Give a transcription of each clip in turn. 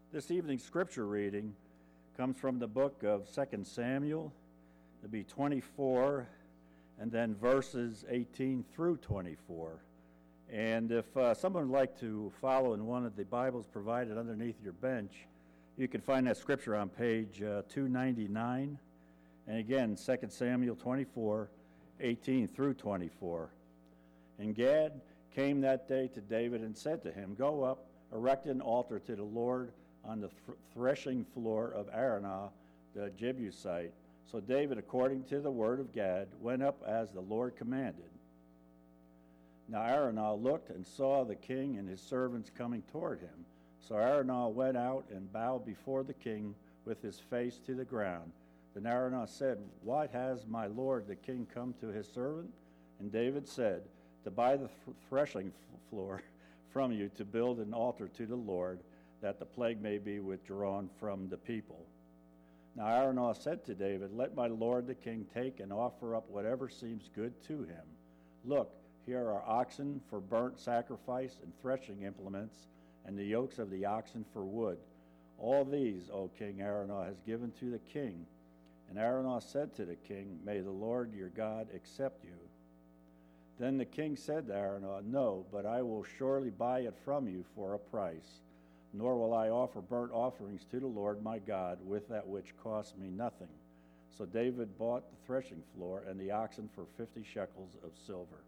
This evening's scripture reading comes from the book of 2 Samuel. It'll be 24 and then verses 18 through 24. And if someone would like to follow in one of the Bibles provided underneath your bench, you can find that scripture on page 299. And again, 2 Samuel 24, 18 through 24. And Gad came that day to David and said to him, "Go up, erect an altar to the Lord on the threshing floor of Araunah the Jebusite." So David, according to the word of Gad, went up as the Lord commanded. Now Araunah looked and saw the king and his servants coming toward him. So Araunah went out and bowed before the king with his face to the ground. Then Araunah said, "Why has my lord the king come to his servant?" And David said, "To buy the threshing floor from you, to build an altar to the Lord, that the plague may be withdrawn from the people." Now Araunah said to David, "Let my lord the king take and offer up whatever seems good to him. Look, here are oxen for burnt sacrifice and threshing implements, and the yokes of the oxen for wood. All these, O king, Araunah has given to the king." And Araunah said to the king, "May the Lord your God accept you." Then the king said to Araunah, "No, but I will surely buy it from you for a price. Nor will I offer burnt offerings to the Lord my God with that which costs me nothing." So David bought the threshing floor and the oxen for 50 shekels of silver.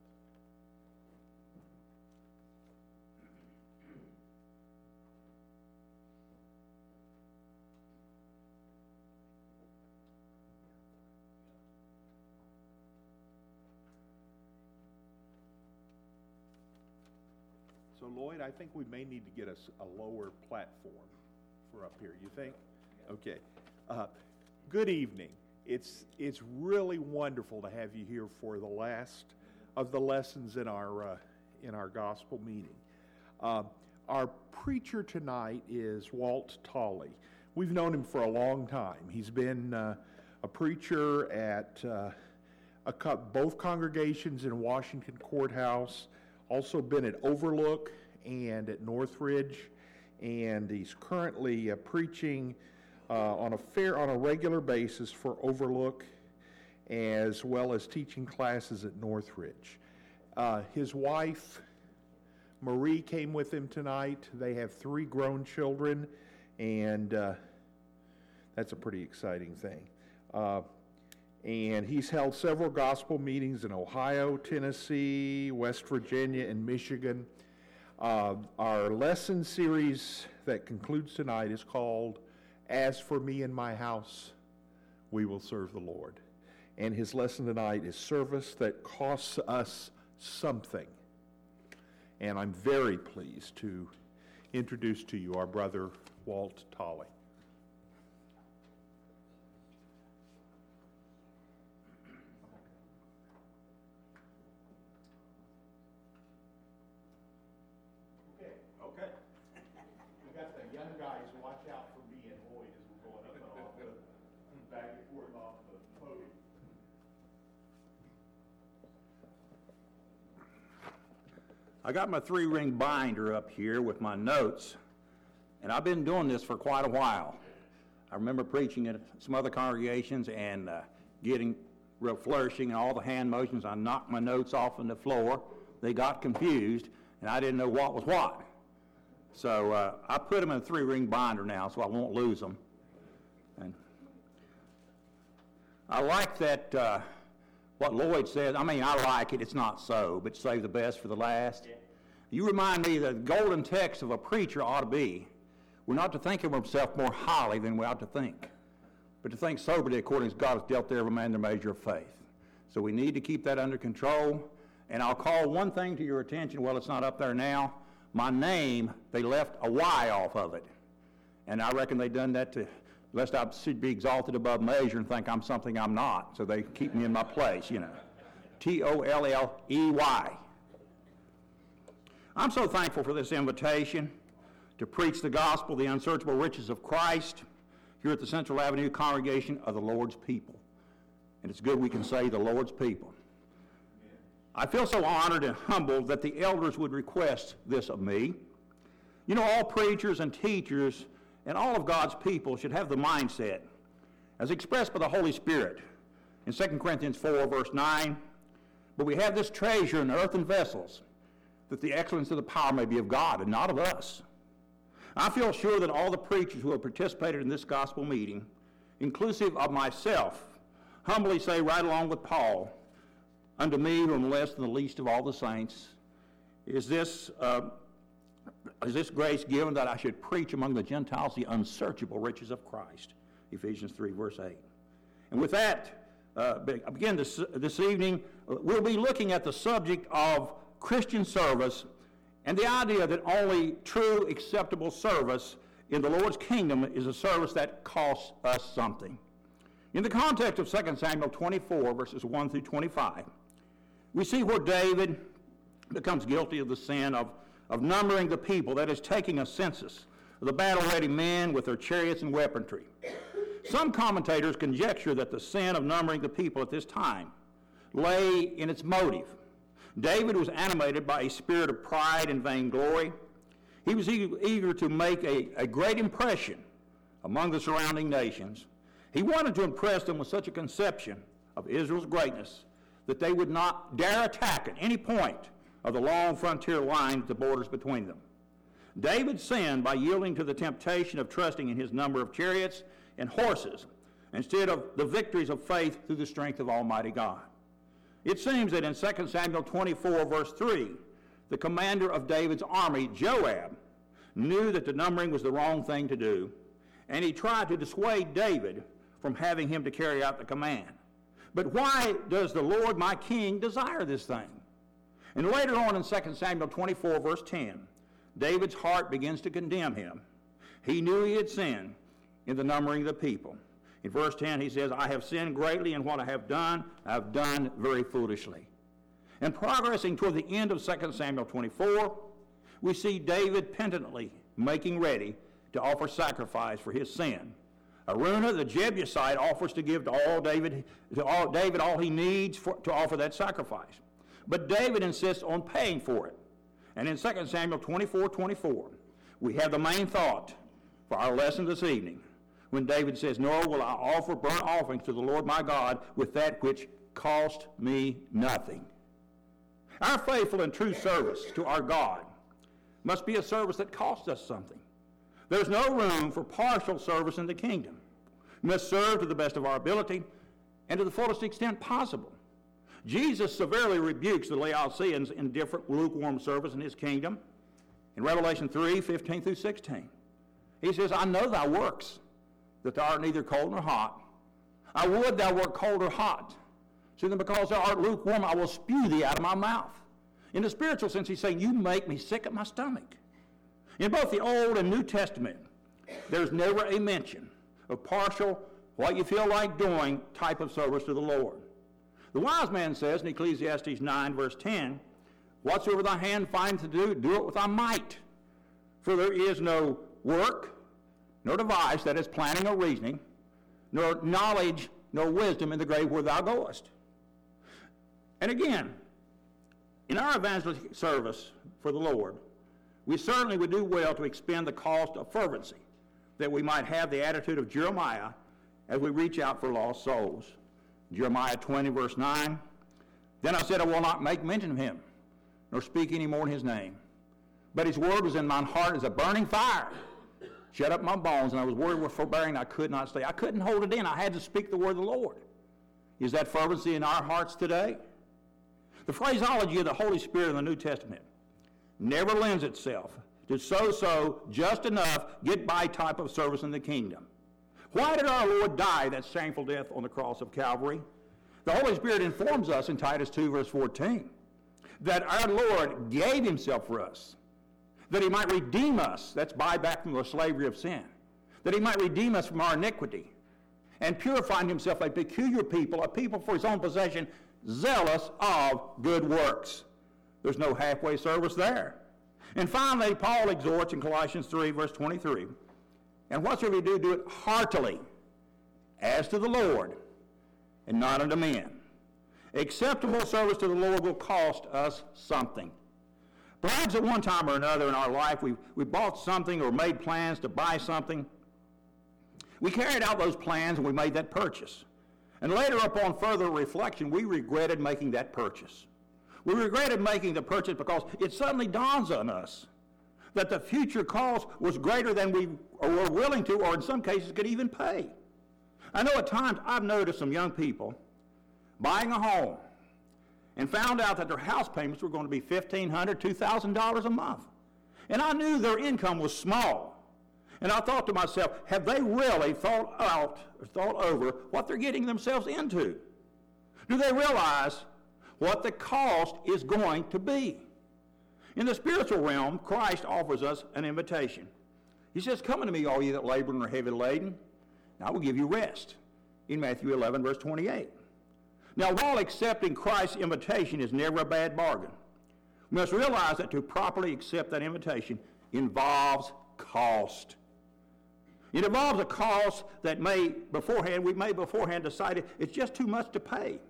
So Lloyd, I think we may need to get us a lower platform for up here. You think? Okay. Good evening. It's really wonderful to have you here for the last of the lessons in our gospel meeting. Our preacher tonight is Walt Tolley. We've known him for a long time. He's been a preacher at both congregations in Washington Courthouse. Also been at Overlook and at Northridge, and he's currently preaching on a regular basis for Overlook, as well as teaching classes at Northridge. His wife Marie came with him tonight. They have 3 grown children, and that's a pretty exciting thing. And he's held several gospel meetings in Ohio, Tennessee, West Virginia, and Michigan. Our lesson series that concludes tonight is called "As for Me and My House, We Will Serve the Lord." And his lesson tonight is "Service That Costs Us Something." And I'm very pleased to introduce to you our brother, Walt Tolley. I got my 3-ring binder up here with my notes, and I've been doing this for quite a while. I remember preaching at some other congregations and getting real flourishing, and all the hand motions. I knocked my notes off on the floor. They got confused, and I didn't know what was what. So I put them in a 3-ring binder now so I won't lose them. And I like that, what Lloyd said. I mean, I like it. It's not so, but save the best for the last. Yeah. You remind me that the golden text of a preacher ought to be, we're not to think of himself more highly than we ought to think, but to think soberly according as God has dealt to every man their measure of faith. So we need to keep that under control. And I'll call one thing to your attention. Well, it's not up there now. My name, they left a Y off of it. And I reckon they done that to, lest I should be exalted above measure and think I'm something I'm not. So they keep me in my place, you know. Tolley. I'm so thankful for this invitation to preach the gospel, the unsearchable riches of Christ, here at the Central Avenue congregation of the Lord's people. And it's good we can say the Lord's people. I feel so honored and humbled that the elders would request this of me. You know, all preachers and teachers and all of God's people should have the mindset, as expressed by the Holy Spirit in 2 Corinthians 4, verse 9, but we have this treasure in earthen vessels, that the excellence of the power may be of God and not of us. I feel sure that all the preachers who have participated in this gospel meeting, inclusive of myself, humbly say right along with Paul, unto me who am less than the least of all the saints, is this grace given that I should preach among the Gentiles the unsearchable riches of Christ, Ephesians 3, verse 8. And with that, again this evening, we'll be looking at the subject of Christian service and the idea that only true acceptable service in the Lord's kingdom is a service that costs us something. In the context of 2 Samuel 24, verses 1 through 25, we see where David becomes guilty of the sin of numbering the people, that is, taking a census of the battle-ready men with their chariots and weaponry. Some commentators conjecture that the sin of numbering the people at this time lay in its motive. David was animated by a spirit of pride and vainglory. He was eager to make a great impression among the surrounding nations. He wanted to impress them with such a conception of Israel's greatness that they would not dare attack at any point of the long frontier line at the borders between them. David sinned by yielding to the temptation of trusting in his number of chariots and horses instead of the victories of faith through the strength of Almighty God. It seems that in 2 Samuel 24, verse 3, the commander of David's army, Joab, knew that the numbering was the wrong thing to do, and he tried to dissuade David from having him to carry out the command. But why does the Lord my king desire this thing? And later on in 2 Samuel 24, verse 10, David's heart begins to condemn him. He knew he had sinned in the numbering of the people. In verse 10, he says, I have sinned greatly in what I have done very foolishly. And progressing toward the end of 2 Samuel 24, we see David penitently making ready to offer sacrifice for his sin. Araunah the Jebusite offers to give to David all he needs to offer that sacrifice. But David insists on paying for it. And in 2 Samuel 24:24, we have the main thought for our lesson this evening, when David says, nor will I offer burnt offerings to the Lord my God with that which cost me nothing. Our faithful and true service to our God must be a service that costs us something. There's no room for partial service in the kingdom. We must serve to the best of our ability and to the fullest extent possible. Jesus severely rebukes the Laodiceans in different lukewarm service in his kingdom. In Revelation 3:15 through 16, he says, I know thy works, that thou art neither cold nor hot. I would thou wert cold or hot. So then because thou art lukewarm, I will spew thee out of my mouth. In the spiritual sense, he's saying, you make me sick at my stomach. In both the Old and New Testament, there's never a mention of partial, what you feel like doing type of service to the Lord. The wise man says in Ecclesiastes 9, verse 10, whatsoever thy hand finds to do, do it with thy might. For there is no work, nor device, that is planning or reasoning, nor knowledge, nor wisdom in the grave where thou goest. And again, in our evangelistic service for the Lord, we certainly would do well to expend the cost of fervency, that we might have the attitude of Jeremiah as we reach out for lost souls. Jeremiah 20, verse 9, then I said, I will not make mention of him, nor speak any more in his name. But his word was in mine heart as a burning fire, shut up my bones, and I was worried with forbearing, I could not stay. I couldn't hold it in. I had to speak the word of the Lord. Is that fervency in our hearts today? The phraseology of the Holy Spirit in the New Testament never lends itself to so just enough, get by type of service in the kingdom. Why did our Lord die that shameful death on the cross of Calvary? The Holy Spirit informs us in Titus 2, verse 14, that our Lord gave himself for us, that he might redeem us, that's buy back from the slavery of sin, that he might redeem us from our iniquity, and purifying himself a peculiar people, a people for his own possession, zealous of good works. There's no halfway service there. And finally, Paul exhorts in Colossians 3, verse 23, and whatsoever you do, do it heartily, as to the Lord, and not unto men. Acceptable service to the Lord will cost us something. Perhaps at one time or another in our life we bought something or made plans to buy something, We carried out those plans and we made that purchase. And later, upon further reflection, we regretted making that purchase. We regretted making the purchase because it suddenly dawns on us that the future cost was greater than we were willing to, or in some cases could even pay. I know at times I've noticed some young people buying a home and found out that their house payments were going to be $1,500, $2,000 a month. And I knew their income was small. And I thought to myself, have they really thought over what they're getting themselves into? Do they realize what the cost is going to be? In the spiritual realm, Christ offers us an invitation. He says, come unto me, all ye that labor and are heavy laden, and I will give you rest. In Matthew 11, verse 28. Now, while accepting Christ's invitation is never a bad bargain, we must realize that to properly accept that invitation involves cost. It involves a cost that we may beforehand decide it's just too much to pay.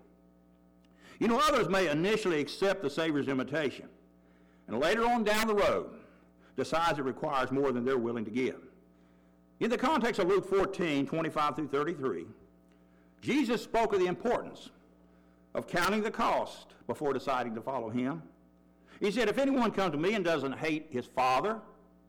You know, others may initially accept the Savior's invitation, and later on down the road, decides it requires more than they're willing to give. In the context of Luke 14, 25 through 33, Jesus spoke of the importance of counting the cost before deciding to follow him. He said, if anyone comes to me and doesn't hate his father,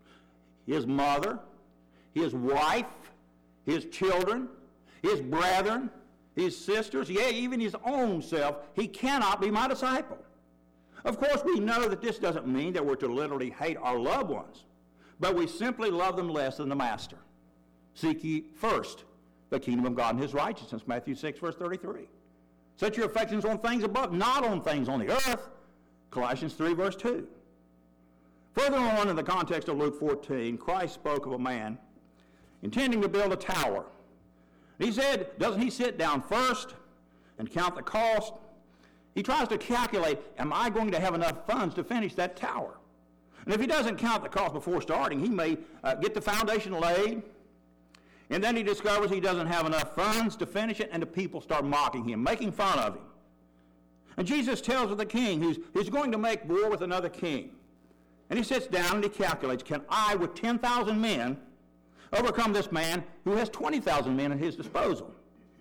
his mother, his wife, his children, his brethren, his sisters, yea, even his own self, he cannot be my disciple. Of course, we know that this doesn't mean that we're to literally hate our loved ones, but we simply love them less than the master. Seek ye first the kingdom of God and his righteousness, Matthew 6, verse 33. Set your affections on things above, not on things on the earth, Colossians 3, verse 2. Further on in the context of Luke 14, Christ spoke of a man intending to build a tower. He said, doesn't he sit down first and count the cost? He tries to calculate, am I going to have enough funds to finish that tower? And if he doesn't count the cost before starting, he may get the foundation laid, and then he discovers he doesn't have enough funds to finish it, and the people start mocking him, making fun of him. And Jesus tells of the king who's going to make war with another king. And he sits down and he calculates, can I, with 10,000 men, overcome this man who has 20,000 men at his disposal?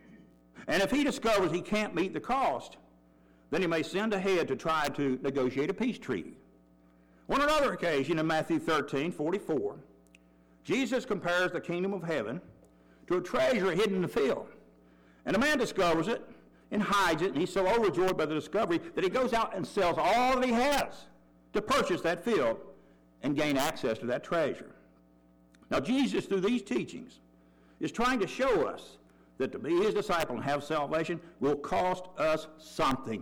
And if he discovers he can't meet the cost, then he may send ahead to try to negotiate a peace treaty. On another occasion, in Matthew 13, 44, Jesus compares the kingdom of heaven to a treasure hidden in the field. And a man discovers it and hides it, and he's so overjoyed by the discovery that he goes out and sells all that he has to purchase that field and gain access to that treasure. Now, Jesus, through these teachings, is trying to show us that to be his disciple and have salvation will cost us something.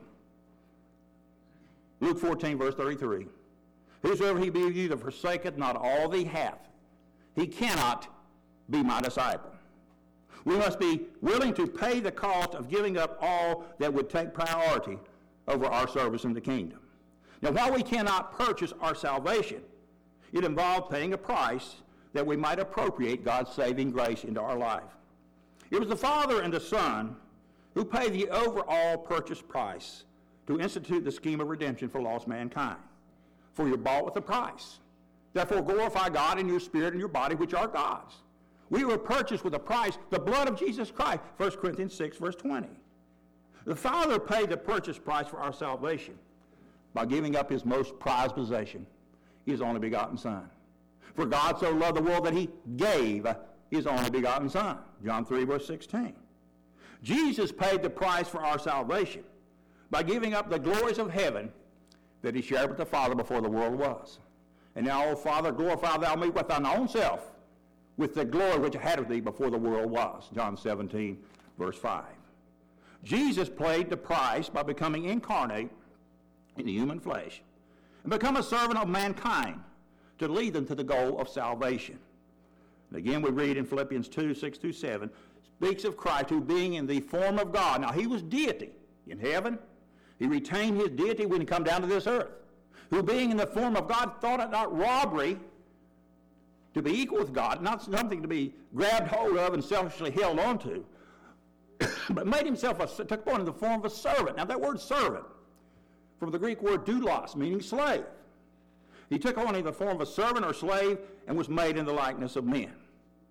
Luke 14, verse 33. Whosoever he be of you that forsaketh not all that he hath, he cannot be my disciple. We must be willing to pay the cost of giving up all that would take priority over our service in the kingdom. Now, while we cannot purchase our salvation, it involved paying a price that we might appropriate God's saving grace into our life. It was the Father and the Son who paid the overall purchase price to institute the scheme of redemption for lost mankind. For you're bought with a price. Therefore glorify God in your spirit and your body, which are God's. We were purchased with a price, the blood of Jesus Christ, 1 Corinthians 6, verse 20. The Father paid the purchase price for our salvation by giving up his most prized possession, his only begotten Son. For God so loved the world that he gave his only begotten Son, John 3, verse 16. Jesus paid the price for our salvation by giving up the glories of heaven that he shared with the Father before the world was. And now, O Father, glorify thou me with thine own self, with the glory which I had of thee before the world was. John 17, verse 5. Jesus paid the price by becoming incarnate in the human flesh and become a servant of mankind to lead them to the goal of salvation. And again, we read in Philippians 2, 6 through 7, speaks of Christ who being in the form of God. Now, he was deity in heaven. He retained his deity when he come down to this earth. Who being in the form of God thought it not robbery to be equal with God, not something to be grabbed hold of and selfishly held onto, but made himself, took upon the form of a servant. Now that word servant, from the Greek word doulos, meaning slave. He took on the form of a servant or slave and was made in the likeness of men.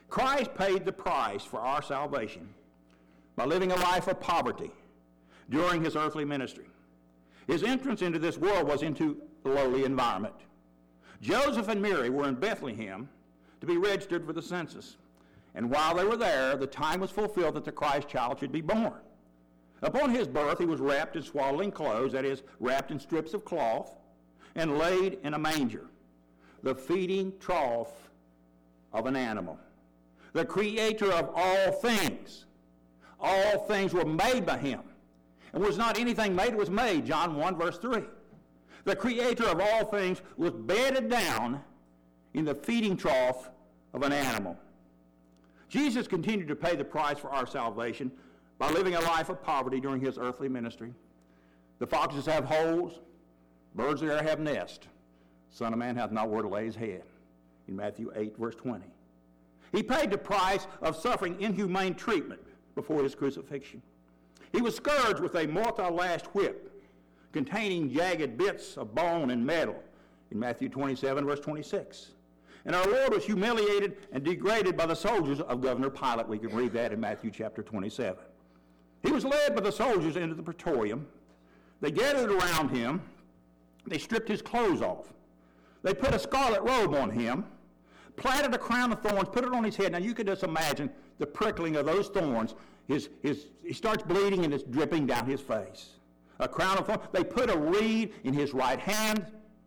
Christ paid the price for our salvation by living a life of poverty during his earthly ministry. His entrance into this world was into a lowly environment. Joseph and Mary were in Bethlehem to be registered for the census. And while they were there, the time was fulfilled that the Christ child should be born. Upon his birth, he was wrapped in swaddling clothes, that is, wrapped in strips of cloth, and laid in a manger, the feeding trough of an animal. The creator of all things were made by him. And was not anything made, it was made, John 1, verse 3. The creator of all things was bedded down in the feeding trough of an animal. Jesus continued to pay the price for our salvation by living a life of poverty during his earthly ministry. The foxes have holes, birds of the air have nests. Son of Man hath not where to lay his head, in Matthew 8, verse 20. He paid the price of suffering inhumane treatment before his crucifixion. He was scourged with a multi-lashed whip containing jagged bits of bone and metal, in Matthew 27, verse 26. And our Lord was humiliated and degraded by the soldiers of Governor Pilate. We can read that in Matthew chapter 27. He was led by the soldiers into the praetorium. They gathered around him. They stripped his clothes off. They put a scarlet robe on him, planted a crown of thorns, put it on his head. Now you can just imagine the prickling of those thorns. He starts bleeding and it's dripping down his face. A crown of thorns. They put a reed in his right hand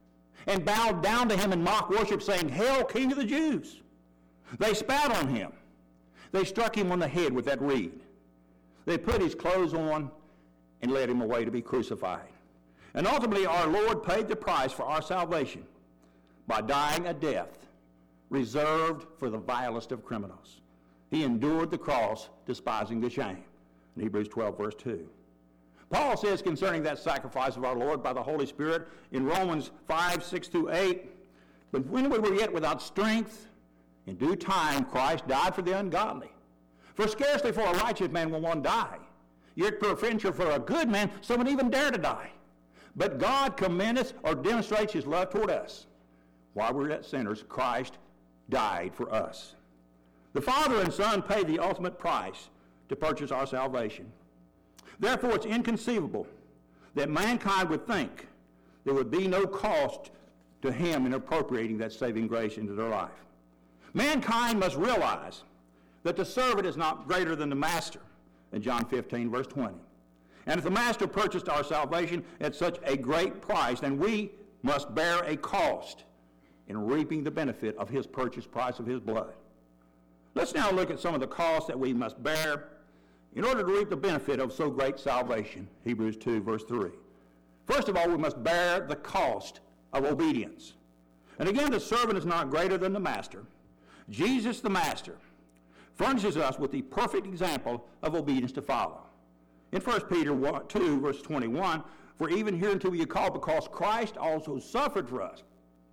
and bowed down to him in mock worship, saying, "Hail, King of the Jews." They spat on him. They struck him on the head with that reed. They put his clothes on and led him away to be crucified. And ultimately, our Lord paid the price for our salvation by dying a death reserved for the vilest of criminals. He endured the cross, despising the shame. In Hebrews 12, verse 2. Paul says concerning that sacrifice of our Lord by the Holy Spirit in Romans 5, 6 through 8, "But when we were yet without strength, in due time Christ died for the ungodly. For scarcely for a righteous man will one die, yet peradventure for a good man someone even dare to die. But God commendeth or demonstrates his love toward us. While we were yet sinners, Christ died for us." The Father and Son paid the ultimate price to purchase our salvation. Therefore, it's inconceivable that mankind would think there would be no cost to him in appropriating that saving grace into their life. Mankind must realize that the servant is not greater than the master, in John 15, verse 20. And if the master purchased our salvation at such a great price, then we must bear a cost in reaping the benefit of his purchase price of his blood. Let's now look at some of the costs that we must bear in order to reap the benefit of so great salvation. Hebrews 2, verse 3. First of all, we must bear the cost of obedience. And again, the servant is not greater than the master. Jesus, the master, furnishes us with the perfect example of obedience to follow. In 1 Peter 2, verse 21, "For even hereunto we are called, because Christ also suffered for us,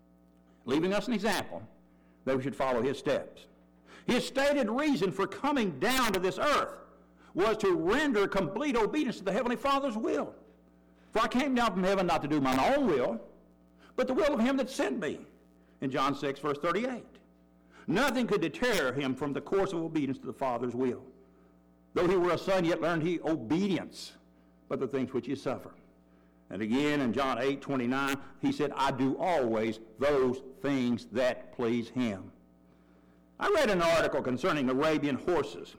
leaving us an example that we should follow his steps." His stated reason for coming down to this earth was to render complete obedience to the Heavenly Father's will. "For I came down from heaven not to do mine own will, but the will of him that sent me," in John 6, verse 38. Nothing could deter him from the course of obedience to the Father's will. Though he were a son, yet learned he obedience by the things which he suffered. And again in John 8, 29, he said, "I do always those things that please him." I read an article concerning Arabian horses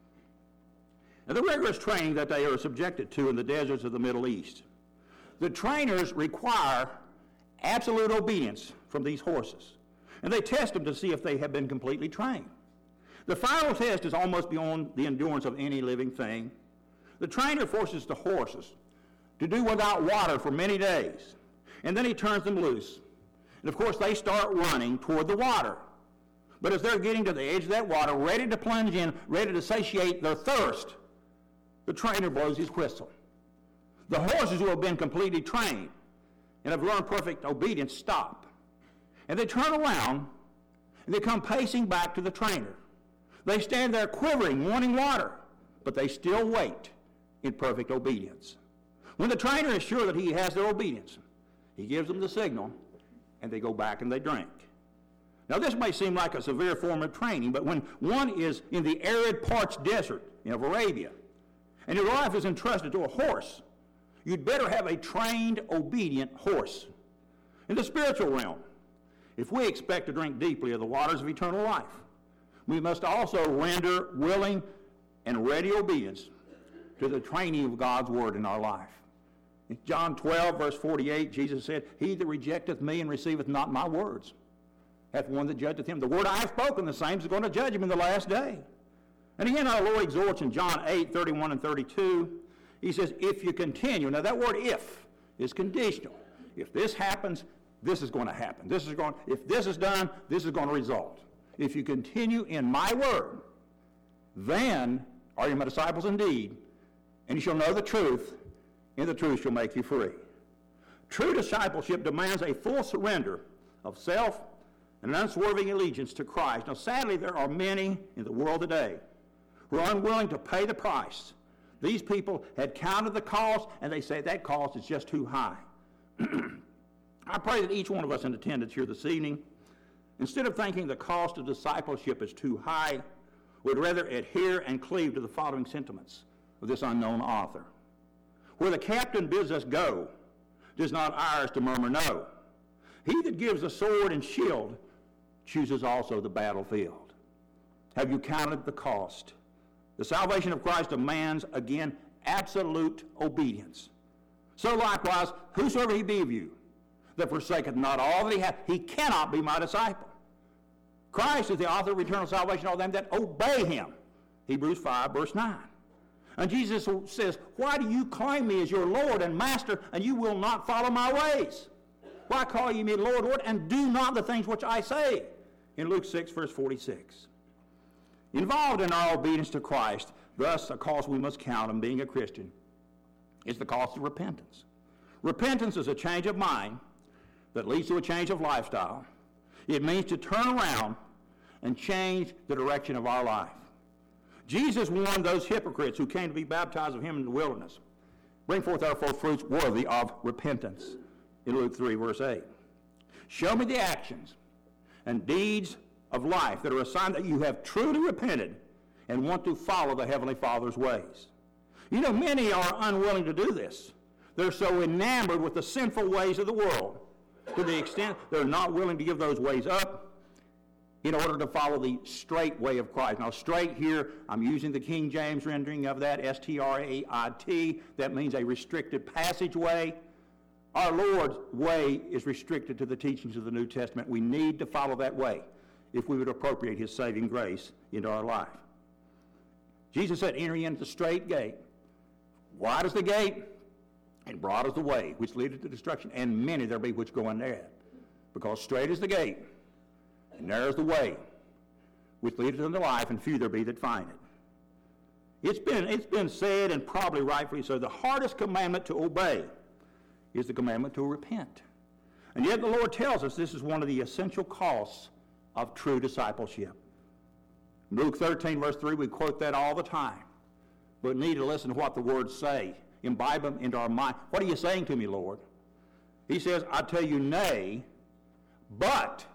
and the rigorous training that they are subjected to in the deserts of the Middle East. The trainers require absolute obedience from these horses, and they test them to see if they have been completely trained. The final test is almost beyond the endurance of any living thing. The trainer forces the horses to do without water for many days, and then he turns them loose. And of course, they start running toward the water. But as they're getting to the edge of that water, ready to plunge in, ready to satiate their thirst, the trainer blows his whistle. The horses who have been completely trained and have learned perfect obedience stop. And they turn around and they come pacing back to the trainer. They stand there quivering, wanting water, but they still wait in perfect obedience. When the trainer is sure that he has their obedience, he gives them the signal, and they go back and they drink. Now, this may seem like a severe form of training, but when one is in the arid, parched desert of Arabia, and your life is entrusted to a horse, you'd better have a trained, obedient horse. In the spiritual realm, if we expect to drink deeply of the waters of eternal life, we must also render willing and ready obedience to the training of God's word in our life. In John 12, verse 48, Jesus said, "He that rejecteth me and receiveth not my words hath one that judgeth him. The word I have spoken, the same is going to judge him in the last day." And again, our Lord exhorts in John 8, 31 and 32, he says, "If you continue," now that word "if" is conditional. If this happens, this is going to happen. If this is done, this is going to result. "If you continue in my word, then are you my disciples indeed, and you shall know the truth, and the truth shall make you free." True discipleship demands a full surrender of self and an unswerving allegiance to Christ. Now, sadly, there are many in the world today who are unwilling to pay the price. These people had counted the cost, and they say that cost is just too high. I pray that each one of us in attendance here this evening, instead of thinking the cost of discipleship is too high, would rather adhere and cleave to the following sentiments of this unknown author. "Where the captain bids us go, 'tis not ours to murmur no. He that gives the sword and shield chooses also the battlefield." Have you counted the cost? The salvation of Christ demands, again, absolute obedience. "So likewise, whosoever he be of you, that forsaketh not all that he hath, he cannot be my disciple." Christ is the author of eternal salvation, all them that obey him. Hebrews 5, verse 9. And Jesus says, "Why do you claim me as your Lord and Master, and you will not follow my ways? Why call ye me Lord, Lord, and do not the things which I say?" In Luke 6, verse 46. Involved in our obedience to Christ, thus a cost we must count in being a Christian, is the cost of repentance. Repentance is a change of mind that leads to a change of lifestyle. It means to turn around and change the direction of our life. Jesus warned those hypocrites who came to be baptized of him in the wilderness, "Bring forth therefore fruits worthy of repentance," in Luke 3, verse 8. "Show me the actions and deeds of life that are a sign that you have truly repented and want to follow the Heavenly Father's ways." You know, many are unwilling to do this. They're so enamored with the sinful ways of the world to the extent they're not willing to give those ways up in order to follow the straight way of Christ. Now, straight here, I'm using the King James rendering of that, S-T-R-A-I-T. That means a restricted passageway. Our Lord's way is restricted to the teachings of the New Testament. We need to follow that way if we would appropriate his saving grace into our life. Jesus said, "Enter into the straight gate. Wide is the gate, and broad is the way, which leadeth to destruction, and many there be which go in there. Because straight is the gate, and narrow is the way, which leadeth unto life, and few there be that find it." It's been said, and probably rightfully so, the hardest commandment to obey is the commandment to repent. And yet the Lord tells us this is one of the essential costs of true discipleship. In Luke 13, verse 3, we quote that all the time, but need to listen to what the words say. Imbibe them into our mind. What are you saying to me, Lord? He says, "I tell you, nay, but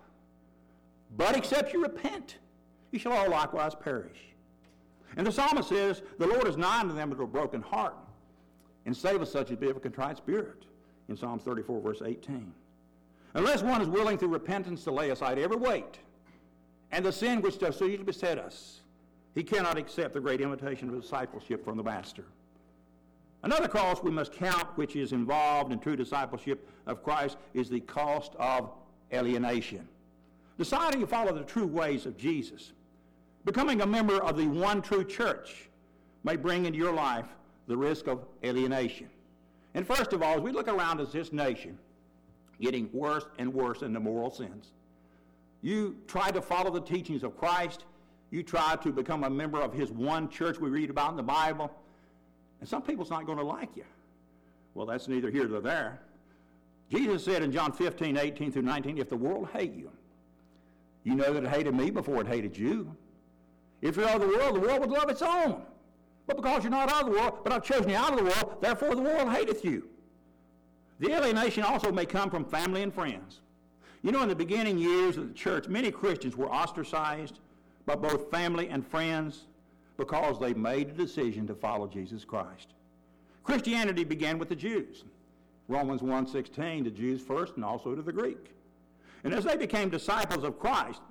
except you repent, you shall all likewise perish." And the psalmist says, "The Lord is nigh unto them that are broken heart, and saveth such as be of a contrite spirit," in Psalms 34, verse 18. Unless one is willing through repentance to lay aside every weight and the sin which does so easily beset us, he cannot accept the great invitation of discipleship from the Master. Another cost we must count, which is involved in true discipleship of Christ, is the cost of alienation. Deciding to follow the true ways of Jesus, becoming a member of the one true church, may bring into your life the risk of alienation. And first of all, as we look around as this nation, getting worse and worse in the moral sins, you try to follow the teachings of Christ, you try to become a member of his one church we read about in the Bible, and some people's not going to like you. Well, that's neither here nor there. Jesus said in John 15, 18 through 19, "If the world hate you, you know that it hated me before it hated you. If you're of the world would love its own. But because you're not of the world, but I've chosen you out of the world, therefore the world hateth you." The alienation also may come from family and friends. You know, in the beginning years of the church, many Christians were ostracized by both family and friends because they made a decision to follow Jesus Christ. Christianity began with the Jews. Romans 1:16, the Jews first and also to the Greek. And as they became disciples of Christ,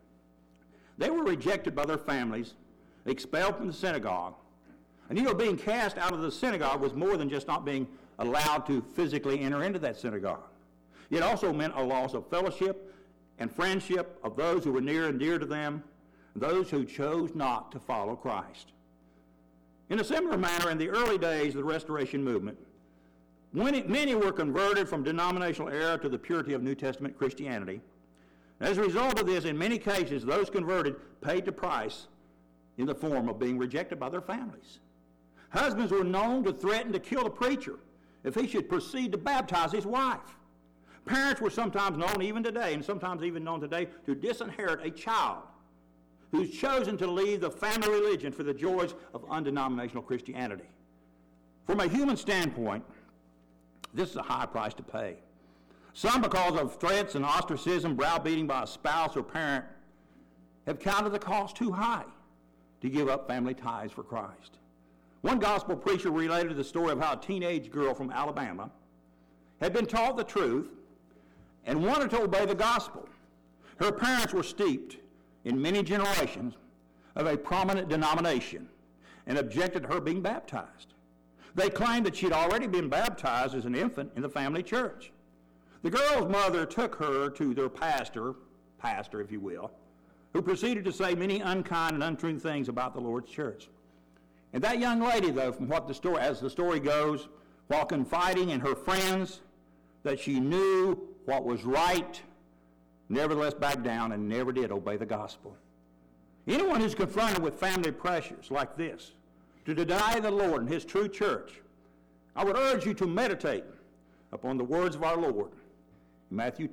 they were rejected by their families, expelled from the synagogue. And you know, being cast out of the synagogue was more than just not being allowed to physically enter into that synagogue. It also meant a loss of fellowship and friendship of those who were near and dear to them, and those who chose not to follow Christ. In a similar manner, in the early days of the Restoration movement, many were converted from denominational error to the purity of New Testament Christianity. As a result of this, in many cases, those converted paid the price in the form of being rejected by their families. Husbands were known to threaten to kill the preacher if he should proceed to baptize his wife. Parents were sometimes known, even today, and sometimes even known today, to disinherit a child who's chosen to leave the family religion for the joys of undenominational Christianity. From a human standpoint, this is a high price to pay. Some, because of threats and ostracism, browbeating by a spouse or parent, have counted the cost too high to give up family ties for Christ. One gospel preacher related the story of how a teenage girl from Alabama had been taught the truth and wanted to obey the gospel. Her parents were steeped in many generations of a prominent denomination and objected to her being baptized. They claimed that she had already been baptized as an infant in the family church. The girl's mother took her to their pastor if you will, who proceeded to say many unkind and untrue things about the Lord's church. And that young lady, though, from as the story goes, while confiding in her friends that she knew what was right, nevertheless backed down and never did obey the gospel. Anyone who's confronted with family pressures like this, to deny the Lord and his true church, I would urge you to meditate upon the words of our Lord, Matthew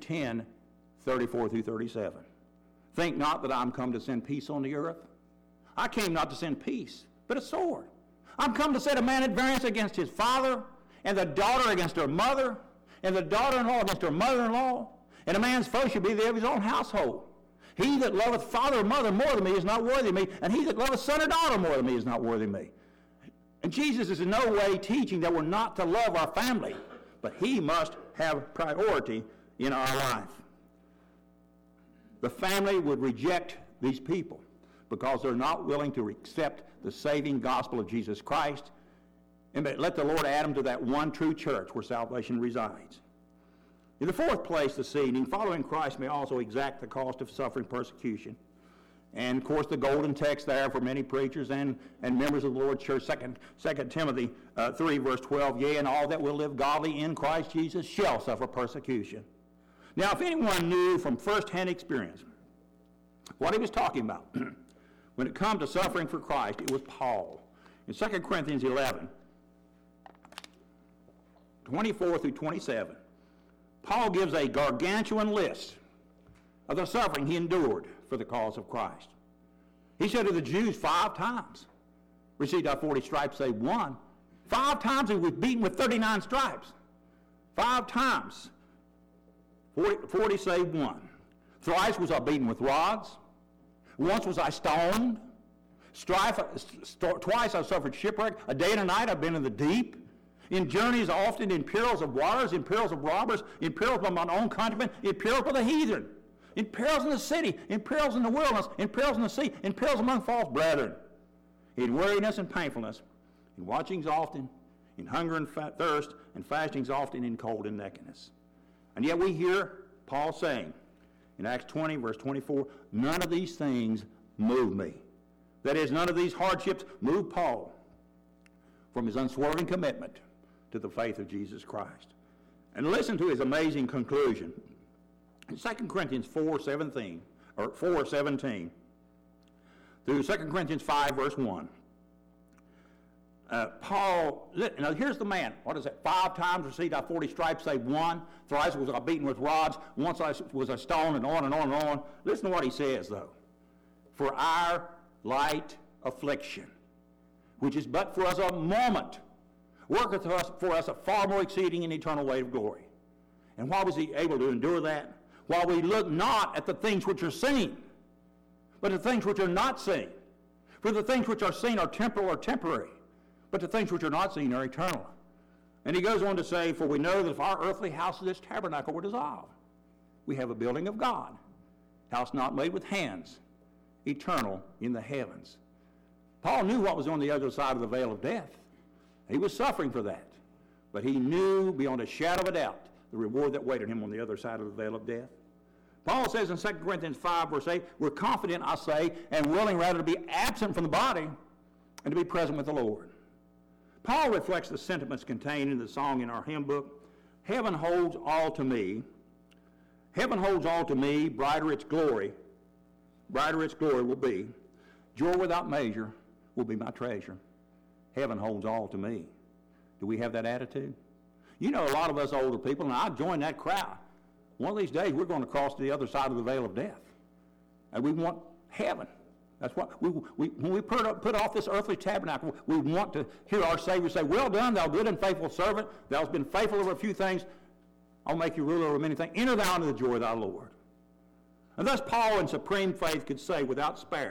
10:34-37. Think not that I'm come to send peace on the earth. I came not to send peace, but a sword. I'm come to set a man at variance against his father, and the daughter against her mother, and the daughter-in-law against her mother-in-law, and a man's foe shall be the of his own household. He that loveth father or mother more than me is not worthy of me, and he that loveth son or daughter more than me is not worthy of me. And Jesus is in no way teaching that we're not to love our family, but he must have priority in our life. The family would reject these people because they're not willing to accept the saving gospel of Jesus Christ and let the Lord add them to that one true church where salvation resides. In the fourth place this evening, following Christ may also exact the cost of suffering persecution. And, of course, the golden text there for many preachers and members of the Lord's church, 2 Timothy 3, verse 12, yea, and all that will live godly in Christ Jesus shall suffer persecution. Now, if anyone knew from first-hand experience what he was talking about when it comes to suffering for Christ, it was Paul. In 2 Corinthians 11, 24-27, Paul gives a gargantuan list of the suffering he endured for the cause of Christ. He said to the Jews 5 times, received our 40 stripes, save one. 5 times he was beaten with 39 stripes. 5 times, 40 save one. Thrice was I beaten with rods. Once was I stoned. Twice I suffered shipwreck. A day and a night I've been in the deep. In journeys often, in perils of waters, in perils of robbers, in perils by mine own countrymen, in perils by the heathen, in perils in the city, in perils in the wilderness, in perils in the sea, in perils among false brethren, in weariness and painfulness, in watchings often, in hunger and thirst, and fastings often, in cold and nakedness. And yet we hear Paul saying in Acts 20, verse 24, none of these things move me. That is, none of these hardships move Paul from his unswerving commitment to the faith of Jesus Christ. And listen to his amazing conclusion. In 2 Corinthians 4:17 through 2 Corinthians 5, verse 1, Paul, now here's the man. What is that? 5 times received I 40 stripes, save one. Thrice was I beaten with rods. Once I was a stone, and on and on and on. Listen to what he says, though. For our light affliction, which is but for us a moment, worketh for us a far more exceeding and eternal weight of glory. And why was he able to endure that? while we look not at the things which are seen, but the things which are not seen. For the things which are seen are temporal or temporary, but the things which are not seen are eternal. And he goes on to say, for we know that if our earthly house of this tabernacle were dissolved, we have a building of God, house not made with hands, eternal in the heavens. Paul knew what was on the other side of the veil of death. He was suffering for that. But he knew beyond a shadow of a doubt the reward that waited him on the other side of the veil of death. Paul says in 2 Corinthians 5, verse 8, we're confident, I say, and willing rather to be absent from the body and to be present with the Lord. Paul reflects the sentiments contained in the song in our hymn book, heaven holds all to me. Heaven holds all to me, brighter its glory will be. Joy without measure will be my treasure. Heaven holds all to me. Do we have that attitude? You know, a lot of us older people, and I join that crowd. One of these days, we're going to cross to the other side of the veil of death. And we want heaven. That's what when we put off this earthly tabernacle, we want to hear our Savior say, well done, thou good and faithful servant. Thou hast been faithful over a few things. I'll make you ruler over many things. Enter thou into the joy of thy Lord. And thus Paul in supreme faith could say without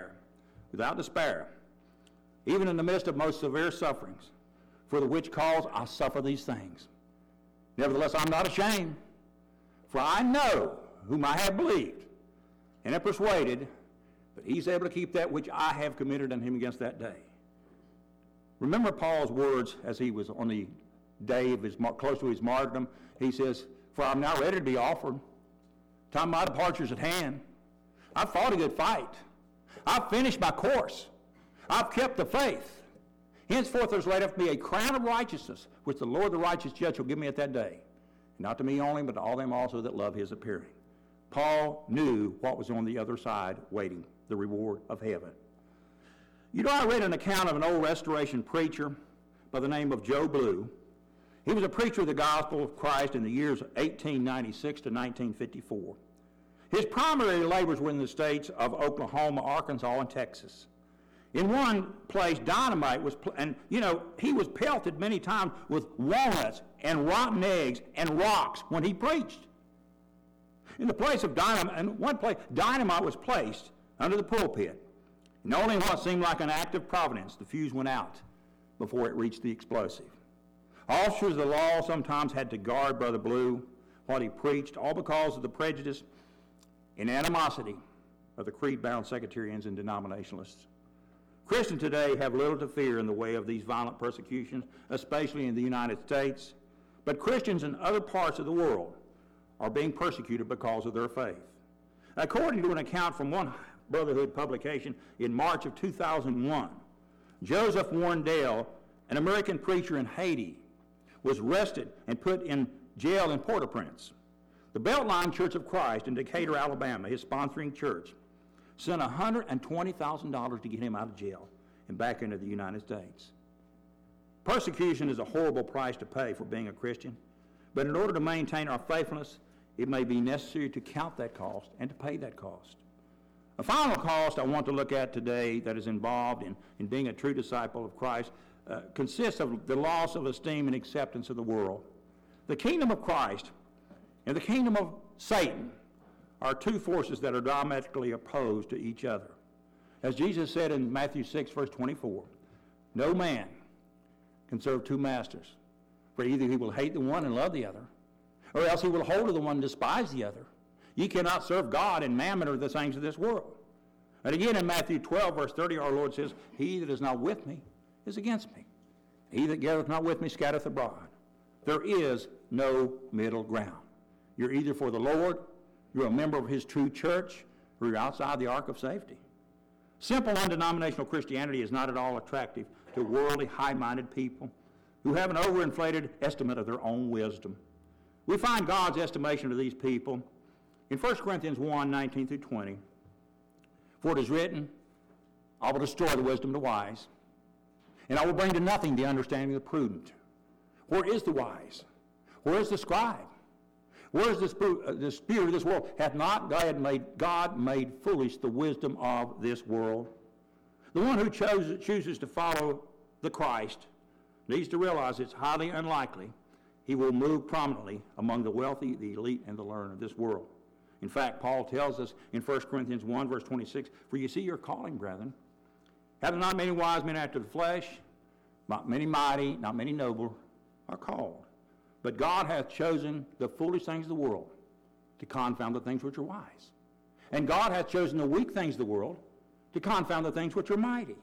despair, even in the midst of most severe sufferings, for the which cause I suffer these things. Nevertheless, I'm not ashamed, for I know whom I have believed, and am persuaded that he's able to keep that which I have committed unto him against that day. Remember Paul's words as he was on the day of his close to his martyrdom. He says, for I'm now ready to be offered. Time of my departure is at hand. I've fought a good fight. I've finished my course. I've kept the faith. Henceforth there's laid up for me a crown of righteousness, which the Lord the righteous judge will give me at that day. Not to me only, but to all them also that love his appearing. Paul knew what was on the other side waiting, the reward of heaven. You know, I read an account of an old restoration preacher by the name of Joe Blue. He was a preacher of the gospel of Christ in the years 1896 to 1954. His primary labors were in the states of Oklahoma, Arkansas, and Texas. In one place, dynamite was, he was pelted many times with walnuts and rotten eggs and rocks when he preached. In the place of dynamite, in one place, dynamite was placed under the pulpit. And only what seemed like an act of providence, the fuse went out before it reached the explosive. Officers of the law sometimes had to guard Brother Blue while he preached, all because of the prejudice and animosity of the creed-bound sectarians and denominationalists. Christians today have little to fear in the way of these violent persecutions, especially in the United States, but Christians in other parts of the world are being persecuted because of their faith. According to an account from one Brotherhood publication in March of 2001, Joseph Warren Dale, an American preacher in Haiti, was arrested and put in jail in Port-au-Prince. The Beltline Church of Christ in Decatur, Alabama, his sponsoring church, sent $120,000 to get him out of jail and back into the United States. Persecution is a horrible price to pay for being a Christian, but in order to maintain our faithfulness, it may be necessary to count that cost and to pay that cost. A final cost I want to look at today that is involved in being a true disciple of Christ consists of the loss of esteem and acceptance of the world. The kingdom of Christ and the kingdom of Satan are two forces that are diametrically opposed to each other. As Jesus said in Matthew 6, verse 24, no man can serve two masters, for either he will hate the one and love the other, or else he will hold to the one and despise the other. Ye cannot serve God and mammon or the things of this world. And again in Matthew 12, verse 30, our Lord says, he that is not with me is against me. He that gathereth not with me scattereth abroad. There is no middle ground. You're either for the Lord, you're a member of his true church, or you're outside the ark of safety. Simple, undenominational Christianity is not at all attractive to worldly, high-minded people who have an overinflated estimate of their own wisdom. We find God's estimation of these people in 1 Corinthians 1, 19 through 20. For it is written, I will destroy the wisdom of the wise, and I will bring to nothing the understanding of the prudent. Where is the wise? Where is the scribe? Where is the spirit of this world? Hath not God made foolish the wisdom of this world? The one who chooses to follow the Christ needs to realize it's highly unlikely he will move prominently among the wealthy, the elite, and the learned of this world. In fact, Paul tells us in 1 Corinthians 1, verse 26, "For you see your calling, brethren. Have not many wise men after the flesh, not many mighty, not many noble, are called. But God hath chosen the foolish things of the world to confound the things which are wise. And God hath chosen the weak things of the world to confound the things which are mighty."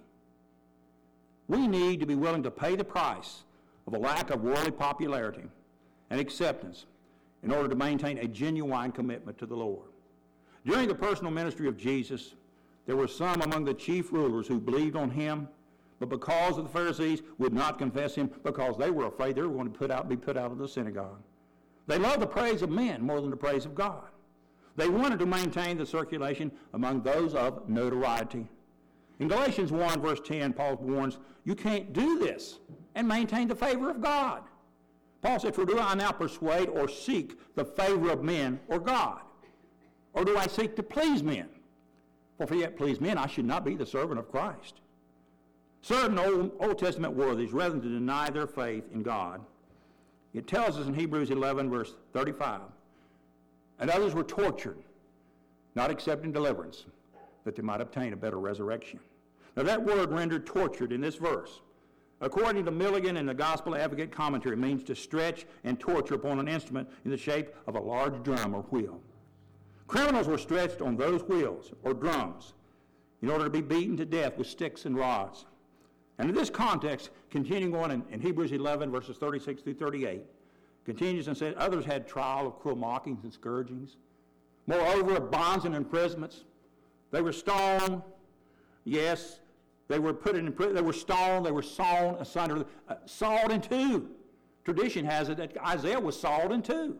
We need to be willing to pay the price of a lack of worldly popularity and acceptance in order to maintain a genuine commitment to the Lord. During the personal ministry of Jesus, there were some among the chief rulers who believed on him, but because of the Pharisees would not confess him because they were afraid they were going to be put out of the synagogue. They loved the praise of men more than the praise of God. They wanted to maintain the circulation among those of notoriety. In Galatians 1, verse 10, Paul warns, you can't do this and maintain the favor of God. Paul said, "For do I now persuade or seek the favor of men or God? Or do I seek to please men? For if I yet please men, I should not be the servant of Christ." Certain Old Testament worthies, rather than deny their faith in God, it tells us in Hebrews 11, verse 35, "And others were tortured, not accepting deliverance, that they might obtain a better resurrection." Now that word rendered tortured in this verse, according to Milligan and the Gospel Advocate commentary, means to stretch and torture upon an instrument in the shape of a large drum or wheel. Criminals were stretched on those wheels or drums in order to be beaten to death with sticks and rods. And in this context, continuing on in Hebrews 11, verses 36 through 38, continues and says, "Others had trial of cruel mockings and scourgings. Moreover, of bonds and imprisonments. They were stoned." Yes, they were put in prison. They were stoned. They were sawn asunder, sawed in two. Tradition has it that Isaiah was sawed in two.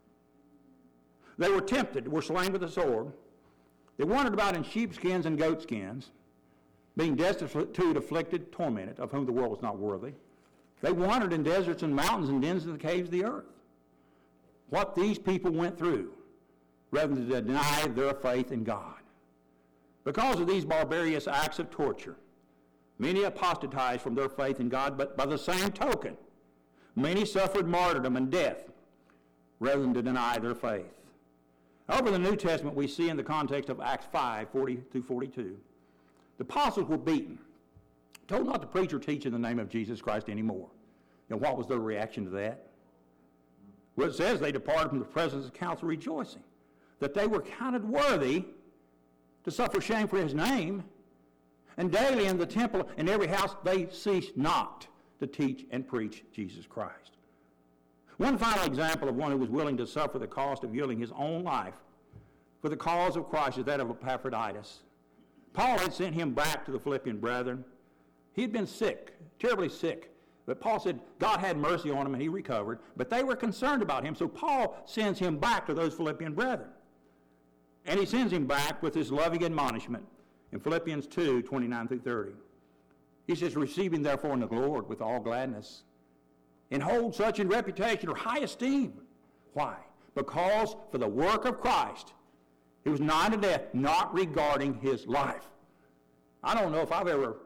They were tempted, were slain with the sword. They wandered about in sheepskins and goatskins, being destitute, afflicted, tormented, of whom the world was not worthy. They wandered in deserts and mountains and dens of the caves of the earth. What these people went through, rather than to deny their faith in God. Because of these barbarous acts of torture, many apostatized from their faith in God, but by the same token, many suffered martyrdom and death, rather than to deny their faith. Over the New Testament, we see in the context of Acts 5, 40 through 42, the apostles were beaten, told not to preach or teach in the name of Jesus Christ anymore. And what was their reaction to that? Well, it says they departed from the presence of the council rejoicing, that they were counted worthy to suffer shame for his name, and daily in the temple and every house they ceased not to teach and preach Jesus Christ. One final example of one who was willing to suffer the cost of yielding his own life for the cause of Christ is that of Epaphroditus. Paul had sent him back to the Philippian brethren. He had been sick, terribly sick. But Paul said God had mercy on him and he recovered. But they were concerned about him, so Paul sends him back to those Philippian brethren. And he sends him back with his loving admonishment in Philippians 2, 29 through 30. He says, "Receive him therefore in the Lord with all gladness, and hold such in reputation or high esteem." Why? Because for the work of Christ, he was nigh to death, not regarding his life. I don't know if I've ever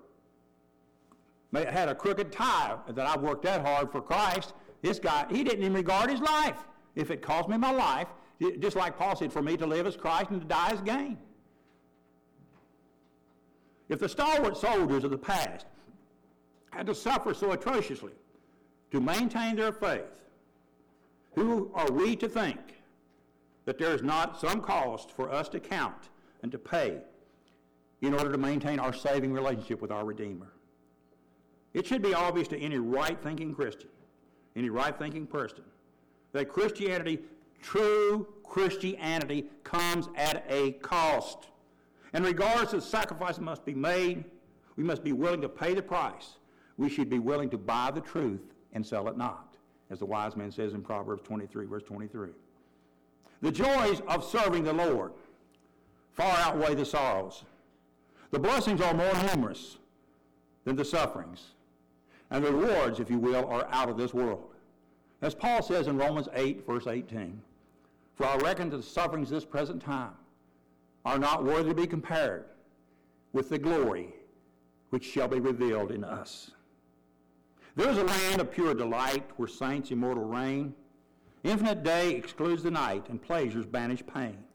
had a crooked tie that I've worked that hard for Christ. This guy, he didn't even regard his life. If it cost me my life, just like Paul said, for me to live as Christ and to die as gain. If the stalwart soldiers of the past had to suffer so atrociously to maintain their faith, who are we to think that there is not some cost for us to count and to pay in order to maintain our saving relationship with our Redeemer? It should be obvious to any right-thinking Christian, any right-thinking person, that Christianity, true Christianity, comes at a cost. And regardless of sacrifice that must be made, we must be willing to pay the price. We should be willing to buy the truth and sell it not, as the wise man says in Proverbs 23, verse 23. The joys of serving the Lord far outweigh the sorrows. The blessings are more numerous than the sufferings. And the rewards, if you will, are out of this world. As Paul says in Romans 8, verse 18, "For I reckon that the sufferings of this present time are not worthy to be compared with the glory which shall be revealed in us." There is a land of pure delight where saints immortal reign. Infinite day excludes the night, and pleasures banish pain.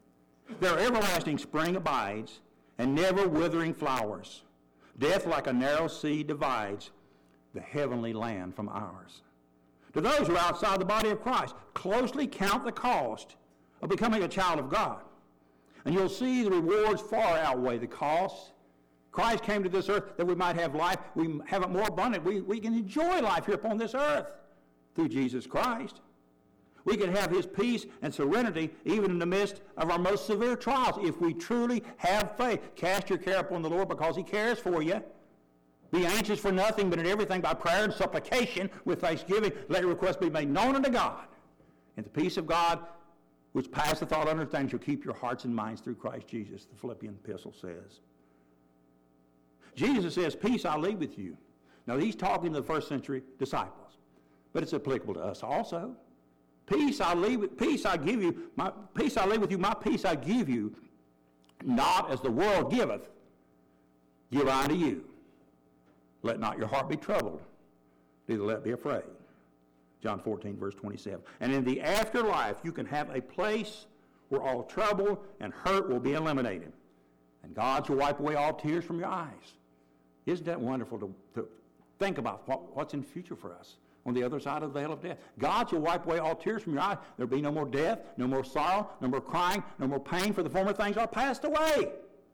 Their everlasting spring abides, and never withering flowers. Death like a narrow sea divides the heavenly land from ours. To those who are outside the body of Christ, closely count the cost of becoming a child of God. And you'll see the rewards far outweigh the costs. Christ came to this earth that we might have life. We have it more abundant. We can enjoy life here upon this earth through Jesus Christ. We can have his peace and serenity even in the midst of our most severe trials if we truly have faith. Cast your care upon the Lord because he cares for you. Be anxious for nothing, but in everything by prayer and supplication with thanksgiving, let your requests be made known unto God. And the peace of God, which passeth all understanding, shall keep your hearts and minds through Christ Jesus, the Philippian epistle says. Jesus says, peace I leave with you. Now he's talking to the first century disciples, but it's applicable to us also. Peace I give you, my peace I leave with you, my peace I give you, not as the world giveth, give I to you. Let not your heart be troubled, neither let it be afraid. John 14, verse 27. And in the afterlife, you can have a place where all trouble and hurt will be eliminated. And God shall wipe away all tears from your eyes. Isn't that wonderful to think about what's in the future for us on the other side of the veil of death? God shall wipe away all tears from your eyes. There'll be no more death, no more sorrow, no more crying, no more pain, for the former things are passed away.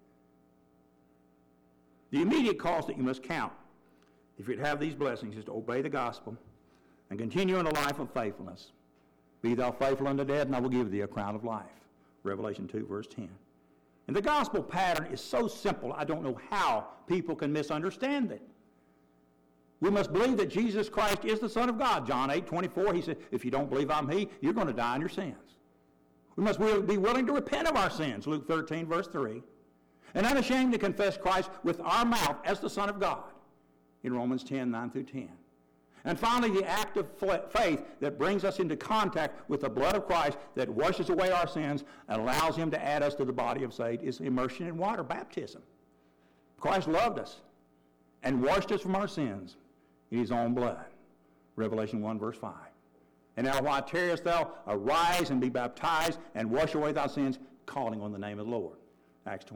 The immediate cost that you must count if you'd have these blessings is to obey the gospel and continue in a life of faithfulness. Be thou faithful unto death, and I will give thee a crown of life. Revelation 2, verse 10. And the gospel pattern is so simple, I don't know how people can misunderstand it. We must believe that Jesus Christ is the Son of God. John 8, 24, he said, if you don't believe I'm he, you're going to die in your sins. We must be willing to repent of our sins. Luke 13, verse 3. And unashamed to confess Christ with our mouth as the Son of God. In Romans 10, 9 through 10. And finally, the act of faith that brings us into contact with the blood of Christ that washes away our sins and allows him to add us to the body of faith is immersion in water, baptism. Christ loved us and washed us from our sins in his own blood. Revelation 1, verse 5. And now why tarriest thou? Arise and be baptized and wash away thy sins, calling on the name of the Lord. Acts 20.